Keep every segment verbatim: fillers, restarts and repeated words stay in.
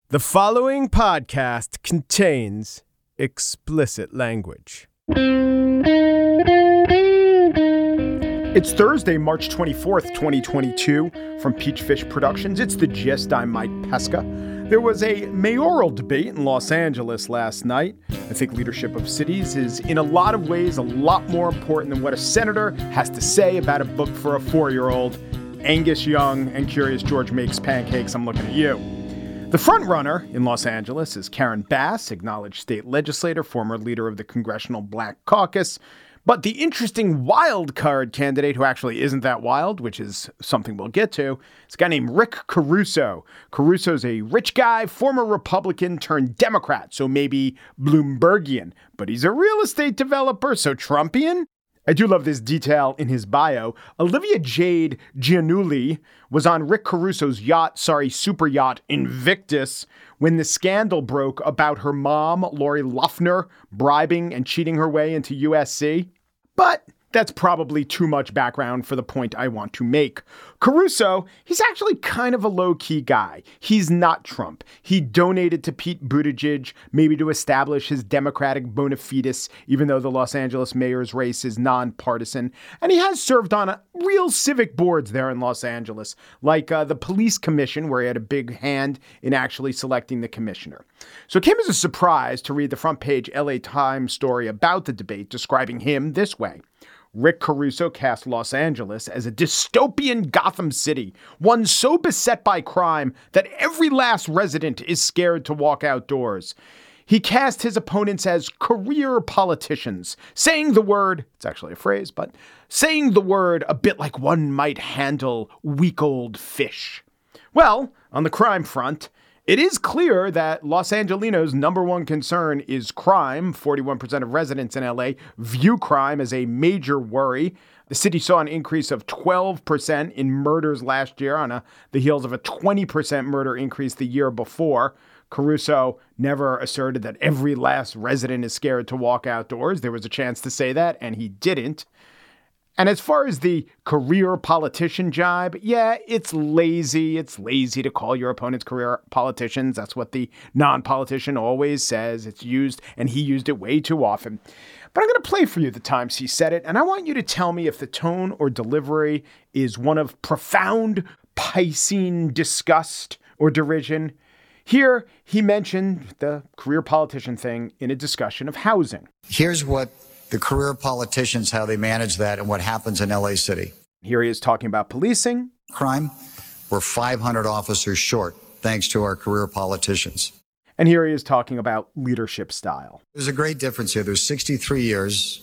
The following podcast contains explicit language. It's Thursday, March twenty-fourth, twenty twenty-two. From Peachfish Productions, it's The Gist. I'm Mike Pesca. There was a mayoral debate in Los Angeles last night. I think leadership of cities is, in a lot of ways, a lot more important than what a senator has to say about a book for a four-year-old. Angus Young and Curious George Makes Pancakes, I'm looking at you. The frontrunner in Los Angeles is Karen Bass, acknowledged state legislator, former leader of the Congressional Black Caucus. But the interesting wild card candidate, who actually isn't that wild, which is something we'll get to, is a guy named Rick Caruso. Caruso's a rich guy, former Republican turned Democrat, so maybe Bloombergian. But he's a real estate developer, so Trumpian? I do love this detail in his bio. Olivia Jade Giannulli was on Rick Caruso's yacht, sorry, super yacht Invictus, when the scandal broke about her mom, Lori Loughnane, bribing and cheating her way into U S C. But that's probably too much background for the point I want to make. Caruso, he's actually kind of a low-key guy. He's not Trump. He donated to Pete Buttigieg, maybe to establish his Democratic bona fides, even though the Los Angeles mayor's race is nonpartisan. And he has served on a, real civic boards there in Los Angeles, like uh, the police commission, where he had a big hand in actually selecting the commissioner. So it came as a surprise to read the front page L A Times story about the debate, describing him this way. Rick Caruso cast Los Angeles as a dystopian Gotham City, one so beset by crime that every last resident is scared to walk outdoors. He cast his opponents as career politicians, saying the word, it's actually a phrase, but saying the word a bit like one might handle week old fish. Well, on the crime front, it is clear that Los Angelinos' number one concern is crime. forty-one percent of residents in L A view crime as a major worry. The city saw an increase of twelve percent in murders last year on a, the heels of a twenty percent murder increase the year before. Caruso never asserted that every last resident is scared to walk outdoors. There was a chance to say that, and he didn't. And as far as the career politician jibe, yeah, it's lazy. It's lazy to call your opponents career politicians. That's what the non-politician always says. It's used, and he used it way too often. But I'm going to play for you the times he said it, and I want you to tell me if the tone or delivery is one of profound Piscean disgust or derision. Here, he mentioned the career politician thing in a discussion of housing. Here's what the career politicians, how they manage that and what happens in L A City. Here he is talking about policing. Crime, we're five hundred officers short, thanks to our career politicians. And here he is talking about leadership style. There's a great difference here. There's sixty-three years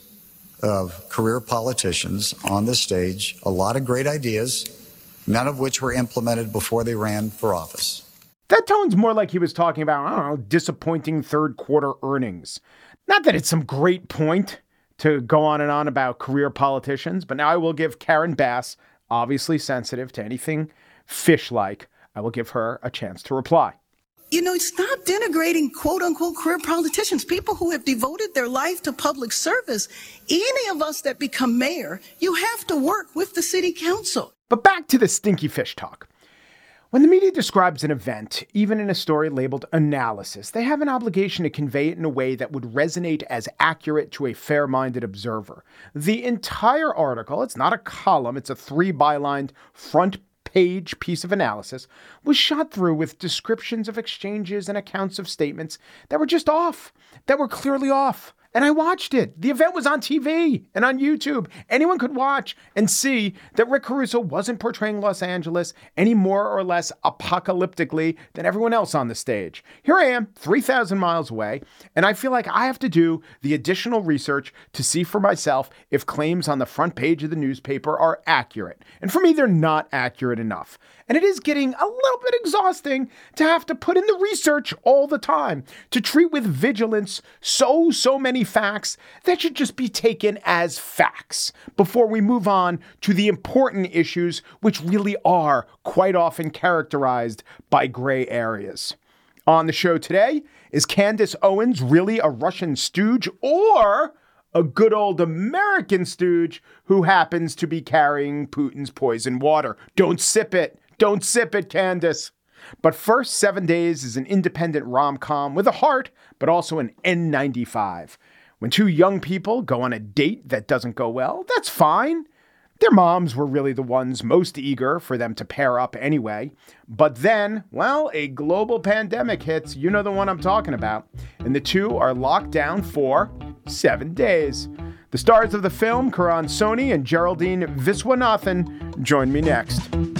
of career politicians on the stage, a lot of great ideas, none of which were implemented before they ran for office. That tone's more like he was talking about, I don't know, disappointing third quarter earnings. Not that it's some great point to go on and on about career politicians, but now I will give Karen Bass, obviously sensitive to anything fish-like, I will give her a chance to reply. You know, stop denigrating quote-unquote career politicians, people who have devoted their life to public service. Any of us that become mayor, you have to work with the city council. But back to the stinky fish talk. When the media describes an event, even in a story labeled analysis, they have an obligation to convey it in a way that would resonate as accurate to a fair-minded observer. The entire article, it's not a column, it's a three-bylined front page piece of analysis, was shot through with descriptions of exchanges and accounts of statements that were just off, that were clearly off. And I watched it. The event was on T V and on YouTube. Anyone could watch and see that Rick Caruso wasn't portraying Los Angeles any more or less apocalyptically than everyone else on the stage. Here I am, three thousand miles away, and I feel like I have to do the additional research to see for myself if claims on the front page of the newspaper are accurate. And for me, they're not accurate enough. And it is getting a little bit exhausting to have to put in the research all the time, to treat with vigilance so, so many facts that should just be taken as facts before we move on to the important issues, which really are quite often characterized by gray areas. On the show today, is Candace Owens really a Russian stooge or a good old American stooge who happens to be carrying Putin's poison water? Don't sip it. Don't sip it, Candace. But first, Seven Days is an independent rom-com with a heart, but also an N ninety-five. When two young people go on a date that doesn't go well, that's fine. Their moms were really the ones most eager for them to pair up anyway. But then, well, a global pandemic hits. You know the one I'm talking about. And the two are locked down for seven days. The stars of the film, Karan Soni and Geraldine Viswanathan, join me next.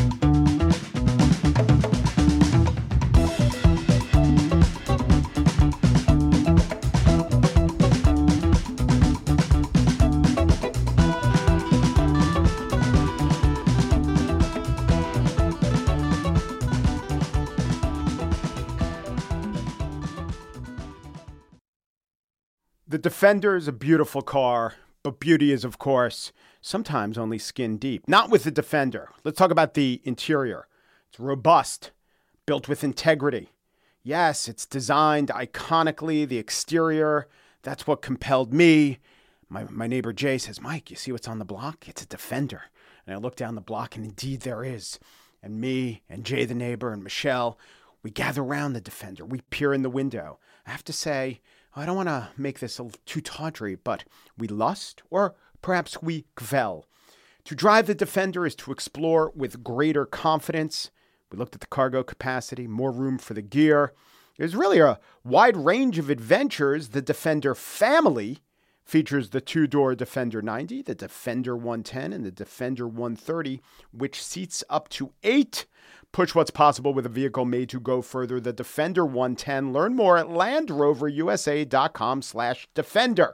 The Defender is a beautiful car, but beauty is, of course, sometimes only skin deep. Not with the Defender. Let's talk about the interior. It's robust, built with integrity. Yes, it's designed iconically. The exterior, that's what compelled me. My, my neighbor Jay says, Mike, you see what's on the block? It's a Defender. And I look down the block, and indeed there is. And me and Jay the neighbor and Michelle, we gather around the Defender. We peer in the window. I have to say, I don't want to make this too tawdry, but we lust, or perhaps we gvel. To drive the Defender is to explore with greater confidence. We looked at the cargo capacity, more room for the gear. There's really a wide range of adventures. The Defender family features the two-door Defender ninety, the Defender one ten, and the Defender one thirty, which seats up to eight. Push what's possible with a vehicle made to go further. The Defender one ten. Learn more at LandRoverUSA.com slash Defender.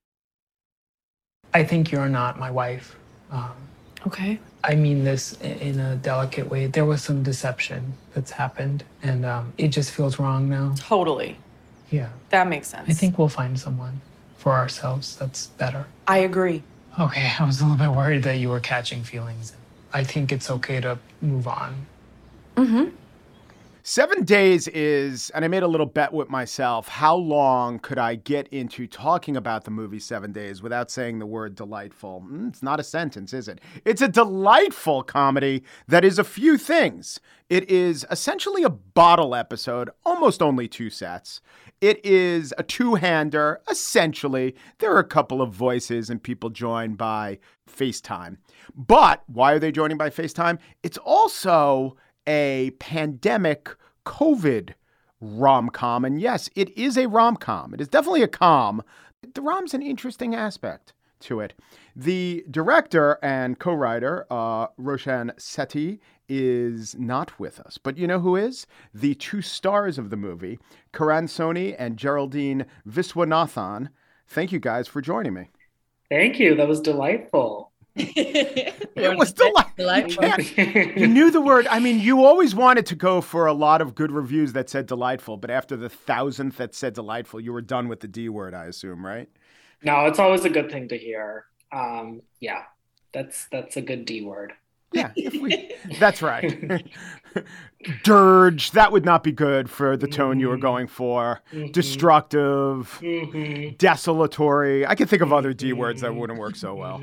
I think you're not my wife. Um, okay. I mean this in a delicate way. There was some deception that's happened, and um, it just feels wrong now. Totally. Yeah. That makes sense. I think we'll find someone for ourselves that's better. I agree. Okay, I was a little bit worried that you were catching feelings. I think it's okay to move on. Mm-hmm. Seven days is, and I made a little bet with myself, how long could I get into talking about the movie Seven Days without saying the word delightful? Mm, it's not a sentence, is it? It's a delightful comedy that is a few things. It is essentially a bottle episode, almost only two sets. It is a two-hander, essentially. There are a couple of voices and people joined by FaceTime. But why are they joining by FaceTime? It's also a pandemic COVID rom-com. And yes, it is a rom-com. It is definitely a com. The rom's an interesting aspect to it. The director and co-writer, uh, Roshan Sethi, is not with us. But you know who is? The two stars of the movie, Karan Soni and Geraldine Viswanathan. Thank you guys for joining me. Thank you. That was delightful. It was deli- delightful. You, you knew the word. I mean, you always wanted to go for a lot of good reviews that said delightful, but after the thousandth that said delightful, you were done with the D word, I assume, right? No, it's always a good thing to hear. Um, yeah, that's that's a good D word. Yeah, if we, that's right. Dirge, that would not be good for the tone mm-hmm. you were going for. Mm-hmm. Destructive, mm-hmm. desolatory. I can think of other D words that wouldn't work so well.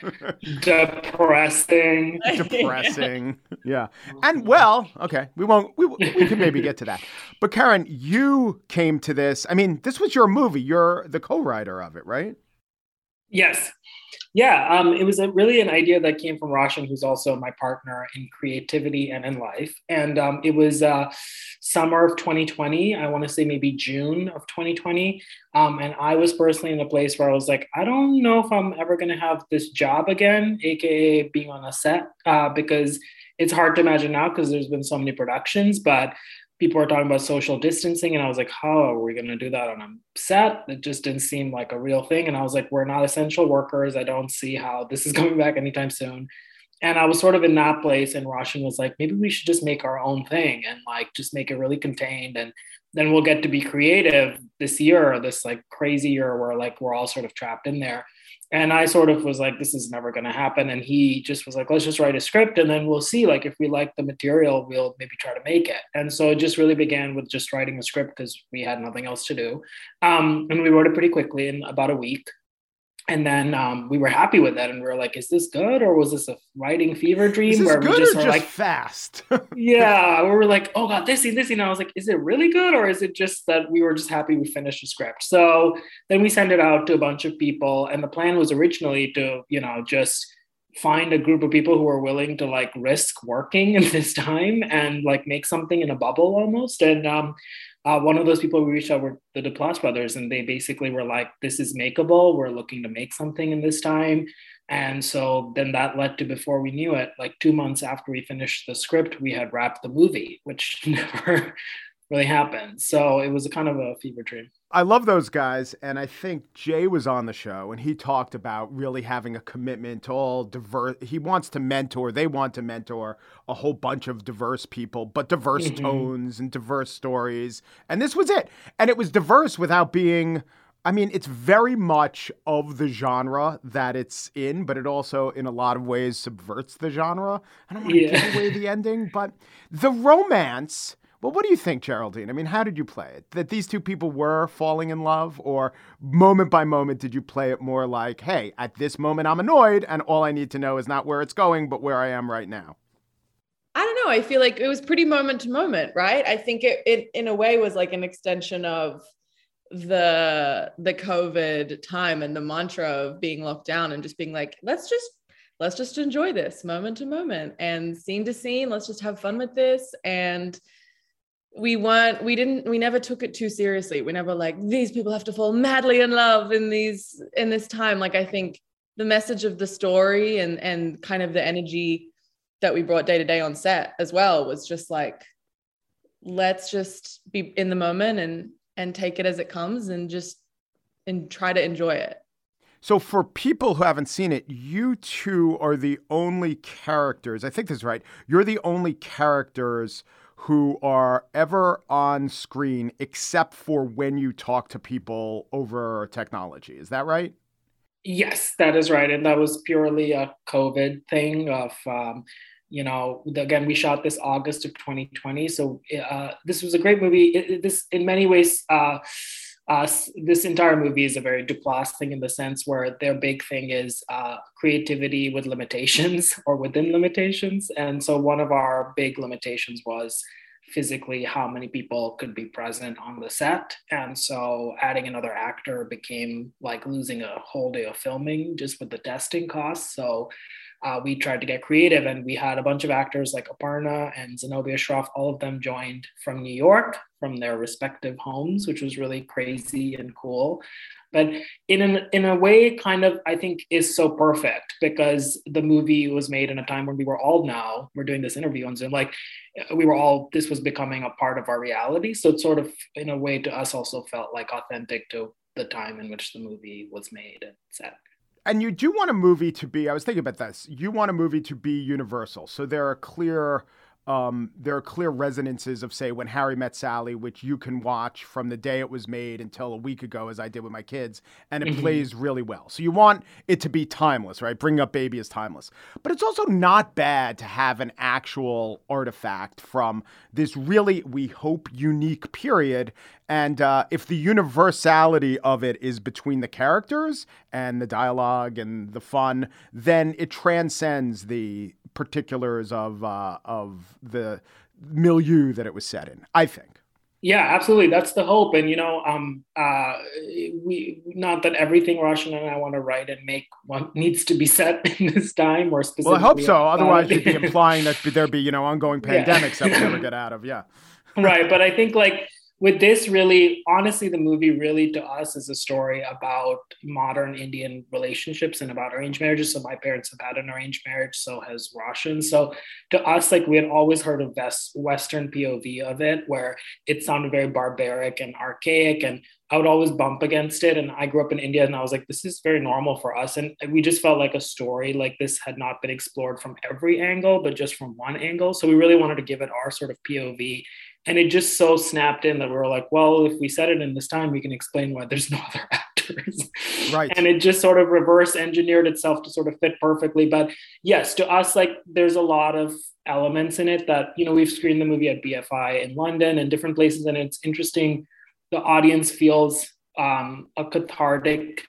Depressing. Depressing. Yeah. And well, okay, we won't, we, we can maybe get to that. But Karen, you came to this. I mean, this was your movie. You're the co-writer of it, right? Yes. Yeah, um, it was a, really an idea that came from Roshan, who's also my partner in creativity and in life. And um, it was uh, summer of twenty twenty. I want to say maybe June of twenty twenty. Um, and I was personally in a place where I was like, I don't know if I'm ever going to have this job again, A K A being on a set, uh, because it's hard to imagine now because there's been so many productions, but people were talking about social distancing. And I was like, how are we going to do that on a set? It just didn't seem like a real thing. And I was like, we're not essential workers. I don't see how this is coming back anytime soon. And I was sort of in that place. And Roshan was like, maybe we should just make our own thing and like, just make it really contained. And then we'll get to be creative this year, or this like crazy year where like, we're all sort of trapped in there. And I sort of was like, this is never going to happen. And he just was like, let's just write a script and then we'll see, like, if we like the material, we'll maybe try to make it. And so it just really began with just writing a script because we had nothing else to do. Um, and we wrote it pretty quickly in about a week. And then um, we were happy with it, and we were like, "Is this good, or was this a writing fever dream?" Is this where good we just or were just like, fast? "Yeah," we were like, "Oh god, this scene, this scene." And I was like, "Is it really good, or is it just that we were just happy we finished the script?" So then we sent it out to a bunch of people, and the plan was originally to, you know, just find a group of people who were willing to like risk working in this time and like make something in a bubble almost. And um, uh, one of those people we reached out were the Duplass brothers, and they basically were like, "This is makeable. We're looking to make something in this time." And so then that led to, before we knew it, like two months after we finished the script, we had wrapped the movie, which never really happened. So it was a kind of a fever dream. I love those guys. And I think Jay was on the show and he talked about really having a commitment to all diverse. He wants to mentor, they want to mentor a whole bunch of diverse people, but diverse mm-hmm. tones and diverse stories. And this was it. And it was diverse without being, I mean, it's very much of the genre that it's in, but it also in a lot of ways subverts the genre. I don't want to yeah. give away the ending, but the romance. Well, what do you think, Geraldine? I mean, how did you play it? That these two people were falling in love, or moment by moment, did you play it more like, hey, at this moment I'm annoyed and all I need to know is not where it's going, but where I am right now? I don't know. I feel like it was pretty moment to moment, right? I think it, it in a way was like an extension of the the COVID time and the mantra of being locked down and just being like, let's just let's just enjoy this moment to moment and scene to scene. Let's just have fun with this. And we weren't, we didn't, we never took it too seriously. We never like, these people have to fall madly in love in these, in this time. Like, I think the message of the story and, and kind of the energy that we brought day to day on set as well was just like, let's just be in the moment and, and take it as it comes and just, and try to enjoy it. So for people who haven't seen it, you two are the only characters, I think this is right, you're the only characters who are ever on screen except for when you talk to people over technology. Is that right? Yes, that is right. And that was purely a COVID thing of, um, you know, again, we shot this August of twenty twenty. So uh, this was a great movie. It, it, this, in many ways, uh, Uh, this entire movie is a very Duplass thing in the sense where their big thing is uh, creativity with limitations or within limitations. And so one of our big limitations was physically how many people could be present on the set. And so adding another actor became like losing a whole day of filming just with the testing costs. So uh, we tried to get creative, and we had a bunch of actors like Aparna and Zenobia Shroff. All of them joined from New York, from their respective homes, which was really crazy and cool. But in an, in a way, it kind of, I think, is so perfect because the movie was made in a time when we were all now, we're doing this interview on Zoom, like we were all, this was becoming a part of our reality. So it sort of, in a way, to us also felt like authentic to the time in which the movie was made and set. And you do want a movie to be, I was thinking about this, you want a movie to be universal. So there are clear, um, there are clear resonances of, say, When Harry Met Sally, which you can watch from the day it was made until a week ago, as I did with my kids, and it mm-hmm. plays really well. So you want it to be timeless, right? Bring Up Baby is timeless. But it's also not bad to have an actual artifact from this really, we hope, unique period. And uh, if the universality of it is between the characters and the dialogue and the fun, then it transcends the particulars of uh, of the milieu that it was set in, I think. Yeah, absolutely. That's the hope. And, you know, um, uh, we not that everything Roshan and I want to write and make one needs to be set in this time or specifically. Well, I hope so. Otherwise, you'd be implying that there'd be, you know, ongoing pandemics yeah. that we'll never get out of. Yeah. Right. But I think like, with this, really, honestly, the movie really to us is a story about modern Indian relationships and about arranged marriages. So my parents have had an arranged marriage, so has Roshan. So to us, like we had always heard of West, Western P O V of it, where it sounded very barbaric and archaic, and I would always bump against it. And I grew up in India, and I was like, this is very normal for us. And we just felt like a story like this had not been explored from every angle, but just from one angle. So we really wanted to give it our sort of P O V. And it just so snapped in that we were like, well, if we set it in this time, we can explain why there's no other actors. Right. And it just sort of reverse engineered itself to sort of fit perfectly. But yes, to us, like there's a lot of elements in it that, you know, we've screened the movie at B F I in London and different places. And it's interesting. The audience feels um, a cathartic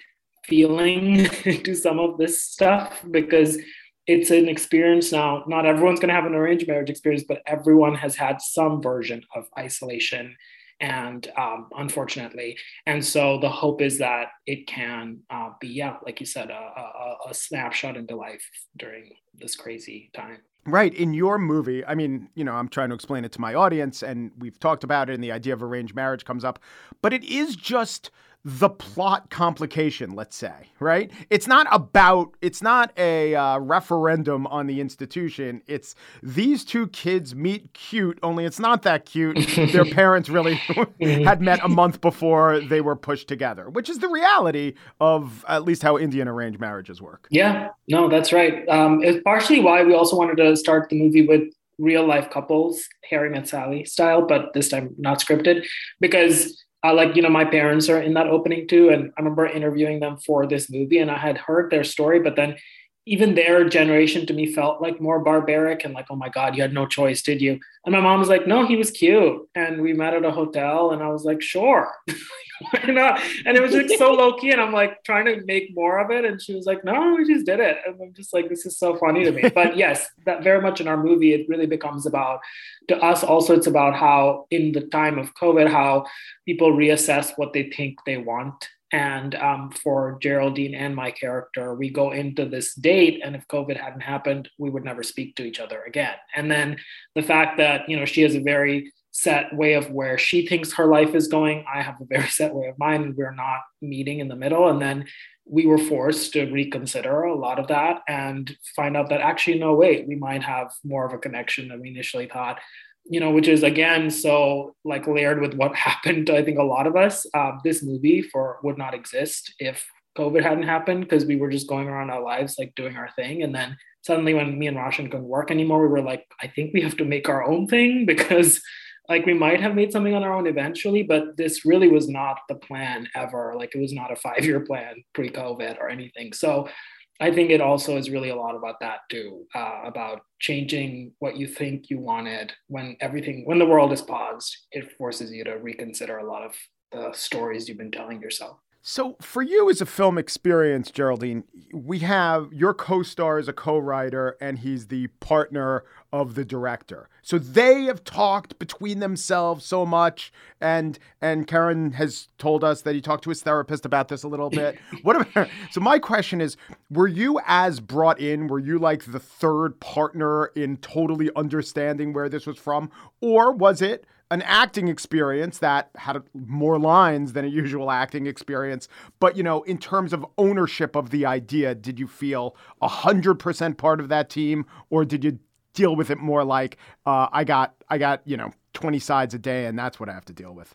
feeling to some of this stuff, because it's an experience now. Not everyone's going to have an arranged marriage experience, but everyone has had some version of isolation, and um, unfortunately. And so the hope is that it can uh, be, yeah, like you said, a, a, a snapshot into life during this crazy time. Right. In your movie, I mean, you know, I'm trying to explain it to my audience, and we've talked about it, and the idea of arranged marriage comes up, but it is just the plot complication, let's say, right? It's not about, it's not a uh, referendum on the institution. It's these two kids meet cute, only it's not that cute. Their parents really had met a month before they were pushed together, which is the reality of at least how Indian arranged marriages work. Yeah, no, that's right. Um, it's partially why we also wanted to start the movie with real life couples, Harry Met Sally style, but this time not scripted, because Uh, like, you know, my parents are in that opening too. And I remember interviewing them for this movie, and I had heard their story, but then even their generation to me felt like more barbaric and like, oh my God, you had no choice, did you? And my mom was like, no, he was cute. And we met at a hotel, and I was like, sure. Why not? And it was just so low key. And I'm like trying to make more of it. And she was like, no, we just did it. And I'm just like, this is so funny to me. But yes, that very much in our movie, it really becomes about, to us also, it's about how in the time of COVID, how people reassess what they think they want. And um, for Geraldine and my character, we go into this date, and if COVID hadn't happened, we would never speak to each other again. And then the fact that, you know, she has a very set way of where she thinks her life is going, I have a very set way of mine, and we're not meeting in the middle. And then we were forced to reconsider a lot of that and find out that actually, no, wait, we might have more of a connection than we initially thought. You know, which is again so like layered with what happened to, I think, a lot of us. Uh, this movie for would not exist if COVID hadn't happened, because we were just going around our lives like doing our thing, and then suddenly when me and Roshan couldn't work anymore, we were like, I think we have to make our own thing, because like we might have made something on our own eventually, but this really was not the plan ever. Like it was not a five-year plan pre-COVID or anything. So I think it also is really a lot about that too, uh, about changing what you think you wanted when everything, when the world is paused. It forces you to reconsider a lot of the stories you've been telling yourself. So for you as a film experience, Geraldine, we have your co-star as a co-writer, and he's the partner of the director. So they have talked between themselves so much, and and Karan has told us that he talked to his therapist about this a little bit. What about, so my question is, were you as brought in, were you like the third partner in totally understanding where this was from, or was it an acting experience that had more lines than a usual acting experience? But, you know, in terms of ownership of the idea, did you feel one hundred percent part of that team, or did you deal with it more like, uh, I got, I got, you know, twenty sides a day, and that's what I have to deal with?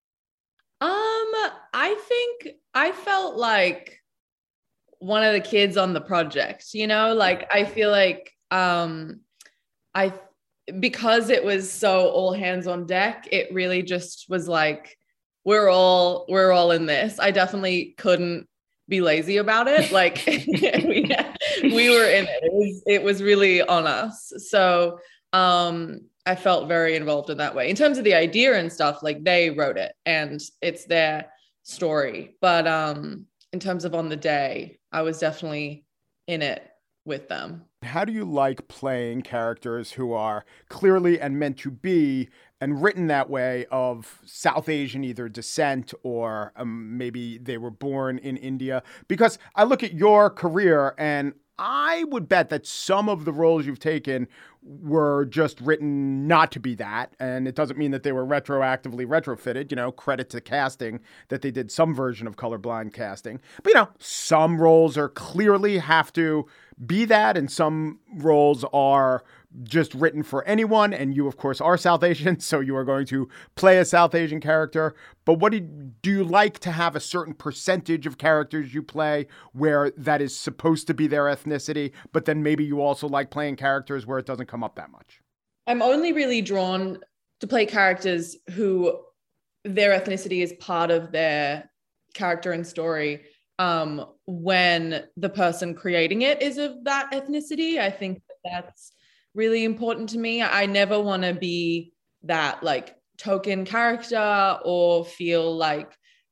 Um, I think I felt like one of the kids on the project, you know, like I feel like um, I because it was so all hands on deck, it really just was like, we're all, we're all in this. I definitely couldn't be lazy about it. Like we, we were in it. It was, it was really on us. So um, I felt very involved in that way. In terms of the idea and stuff, like they wrote it and it's their story. But um, in terms of on the day, I was definitely in it with them. How do you like playing characters who are clearly and meant to be and written that way of South Asian either descent or um, maybe they were born in India? Because I look at your career and I would bet that some of the roles you've taken were just written not to be that. And it doesn't mean that they were retroactively retrofitted, you know, credit to casting that they did some version of colorblind casting. But, you know, some roles are clearly have to be that, and some roles are just written for anyone. And you, of course, are South Asian, so you are going to play a South Asian character. But what do you, do you like to have a certain percentage of characters you play where that is supposed to be their ethnicity, but then maybe you also like playing characters where it doesn't come up that much? I'm only really drawn to play characters who their ethnicity is part of their character and story. Um, when the person creating it is of that ethnicity, I think that that's really important to me. I never want to be that like token character or feel like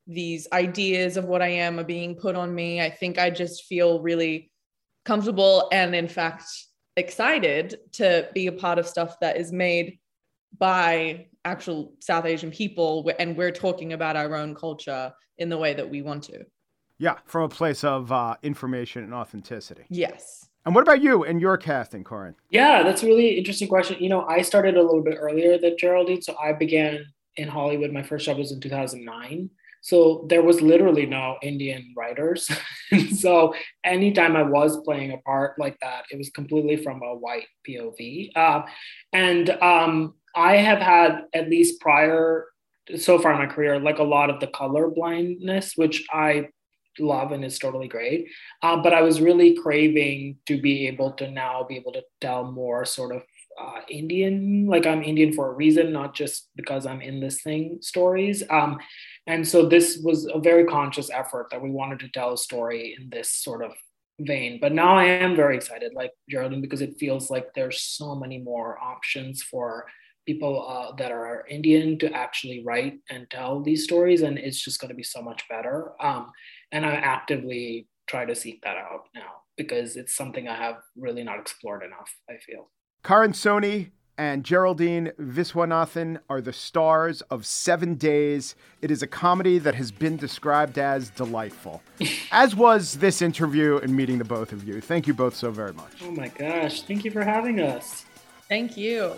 these ideas of what I am are being put on me. I think I just feel really comfortable and, in fact, excited to be a part of stuff that is made by actual South Asian people, and we're talking about our own culture in the way that we want to. Yeah, from a place of uh, information and authenticity. Yes. And what about you and your casting, Karan? Yeah, that's a really interesting question. You know, I started a little bit earlier than Geraldine. So I began in Hollywood. My first job was in two thousand nine. So there was literally no Indian writers. So anytime I was playing a part like that, it was completely from a white P O V. Uh, and um, I have had, at least prior, so far in my career, like a lot of the color blindness, which I love and is totally great. Uh, but I was really craving to be able to now be able to tell more sort of uh, Indian, like I'm Indian for a reason, not just because I'm in this thing stories. Um, and so this was a very conscious effort that we wanted to tell a story in this sort of vein. But now I am very excited, like Geraldine, because it feels like there's so many more options for people uh, that are Indian to actually write and tell these stories. And it's just going to be so much better. Um, and I actively try to seek that out now because it's something I have really not explored enough, I feel. Karan Soni and Geraldine Viswanathan are the stars of Seven Days. It is a comedy that has been described as delightful, as was this interview and meeting the both of you. Thank you both so very much. Oh my gosh. Thank you for having us. Thank you.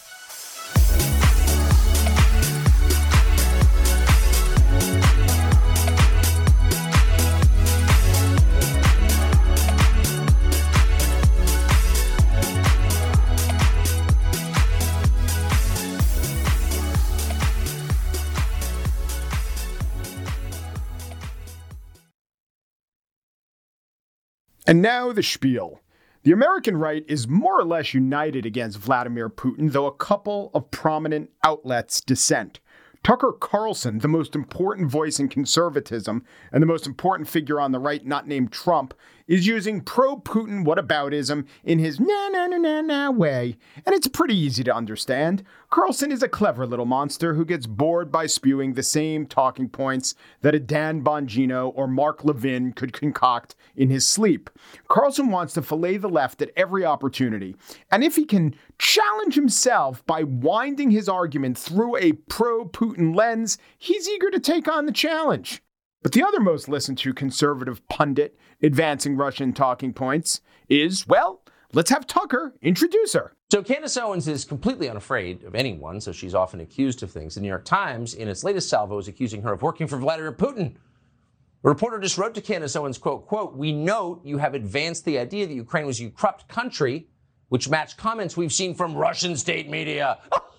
And now the spiel. The American right is more or less united against Vladimir Putin, though a couple of prominent outlets dissent. Tucker Carlson, the most important voice in conservatism and the most important figure on the right not named Trump, is using pro-Putin whataboutism in his na-na-na-na-na way, and it's pretty easy to understand. Carlson is a clever little monster who gets bored by spewing the same talking points that a Dan Bongino or Mark Levin could concoct in his sleep. Carlson wants to fillet the left at every opportunity, and if he can challenge himself by winding his argument through a pro-Putin lens, he's eager to take on the challenge. But the other most listened to conservative pundit advancing Russian talking points is, well, let's have Tucker introduce her. So Candace Owens is completely unafraid of anyone, so she's often accused of things. The New York Times, in its latest salvo, is accusing her of working for Vladimir Putin. A reporter just wrote to Candace Owens, quote, quote, "We note you have advanced the idea that Ukraine was a corrupt country, which match comments we've seen from Russian state media."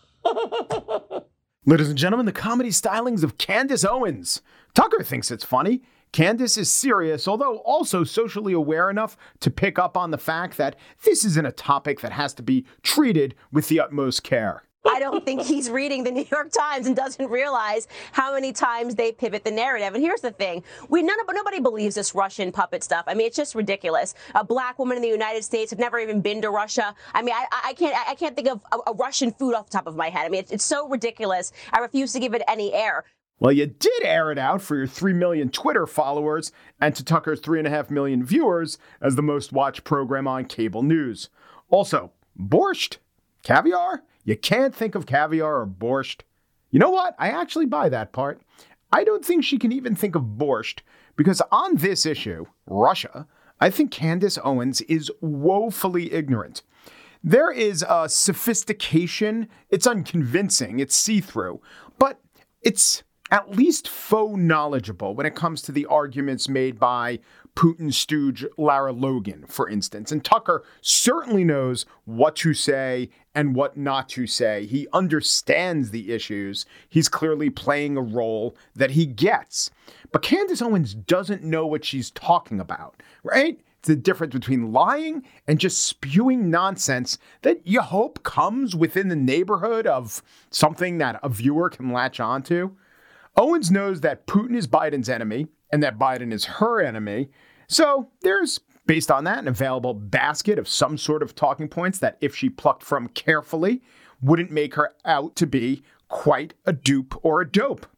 Ladies and gentlemen, the comedy stylings of Candace Owens. Tucker thinks it's funny. Candace is serious, although also socially aware enough to pick up on the fact that this isn't a topic that has to be treated with the utmost care. I don't think he's reading the New York Times and doesn't realize how many times they pivot the narrative. And here's the thing. We none of, nobody believes this Russian puppet stuff. I mean, it's just ridiculous. A black woman in the United States have never even been to Russia. I mean, I, I can't I can't think of a, a Russian food off the top of my head. I mean, it's, it's so ridiculous. I refuse to give it any air. Well, you did air it out for your three million Twitter followers and to Tucker's three and a half million viewers as the most watched program on cable news. Also, borscht, caviar. You can't think of caviar or borscht. You know what? I actually buy that part. I don't think she can even think of borscht because on this issue, Russia, I think Candace Owens is woefully ignorant. There is a sophistication. It's unconvincing. It's see-through. But it's at least faux knowledgeable when it comes to the arguments made by Putin stooge Lara Logan, for instance. And Tucker certainly knows what to say and what not to say. He understands the issues. He's clearly playing a role that he gets. But Candace Owens doesn't know what she's talking about, right? It's the difference between lying and just spewing nonsense that you hope comes within the neighborhood of something that a viewer can latch onto. Owens knows that Putin is Biden's enemy and that Biden is her enemy. So there's, based on that, an available basket of some sort of talking points that if she plucked from carefully, wouldn't make her out to be quite a dupe or a dope.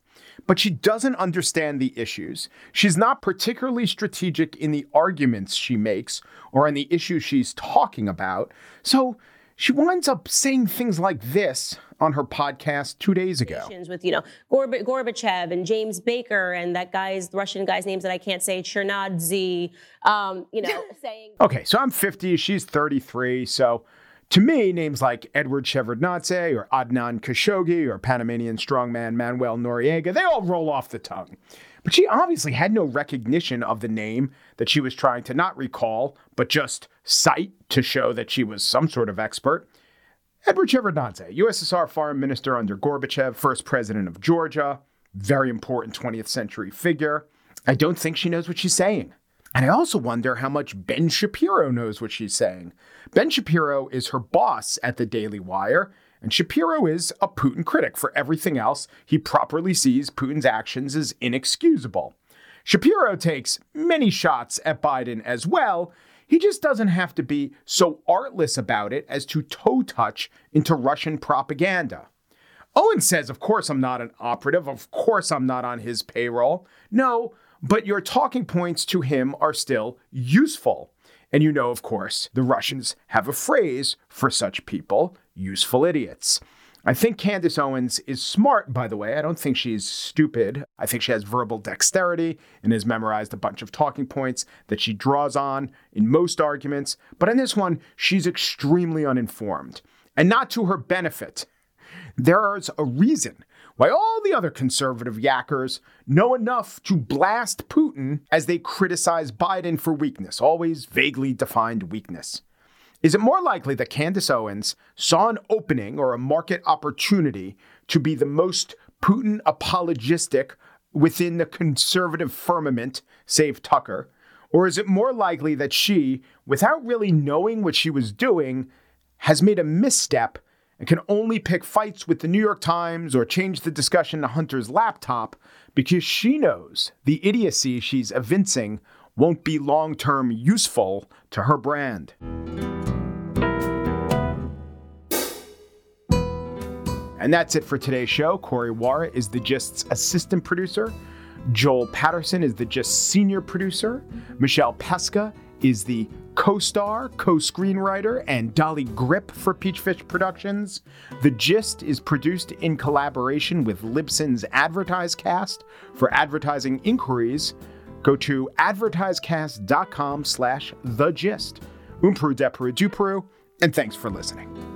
but she doesn't understand the issues. She's not particularly strategic in the arguments she makes or on the issues she's talking about. So she winds up saying things like this on her podcast two days ago. With, you know, Gorb- Gorbachev and James Baker and that guy's, the Russian guy's names that I can't say, Chernadze, um, you know, saying... Okay, so I'm fifty, she's thirty-three, so to me, names like Edward Shevardnadze or Adnan Khashoggi or Panamanian strongman Manuel Noriega, they all roll off the tongue. But she obviously had no recognition of the name that she was trying to not recall, but just cite to show that she was some sort of expert. Edward Shevardnadze, U S S R foreign minister under Gorbachev, first president of Georgia, very important twentieth century figure. I don't think she knows what she's saying. And I also wonder how much Ben Shapiro knows what she's saying. Ben Shapiro is her boss at the Daily Wire, and Shapiro is a Putin critic. For everything else, he properly sees Putin's actions as inexcusable. Shapiro takes many shots at Biden as well. He just doesn't have to be so artless about it as to toe touch into Russian propaganda. Owen says, of course I'm not an operative. Of course I'm not on his payroll. No, but your talking points to him are still useful. And you know, of course, the Russians have a phrase for such people, useful idiots. I think Candace Owens is smart, by the way. I don't think she's stupid. I think she has verbal dexterity and has memorized a bunch of talking points that she draws on in most arguments. But in this one, she's extremely uninformed, and not to her benefit. There's a reason why all the other conservative yackers know enough to blast Putin as they criticize Biden for weakness, always vaguely defined weakness. Is it more likely that Candace Owens saw an opening or a market opportunity to be the most Putin apologistic within the conservative firmament, save Tucker? Or is it more likely that she, without really knowing what she was doing, has made a misstep and can only pick fights with the New York Times or change the discussion to Hunter's laptop because she knows the idiocy she's evincing won't be long-term useful to her brand? And that's it for today's show. Corey Wara is The Gist's assistant producer. Joel Patterson is The Gist senior producer. Michelle Pesca is the co-star, co-screenwriter, and Dolly Grip for Peachfish Productions. The Gist is produced in collaboration with Libsyn's AdvertiseCast. For advertising inquiries, go to advertisecast.com slash The Gist. Umpru Depru Dupru, and thanks for listening.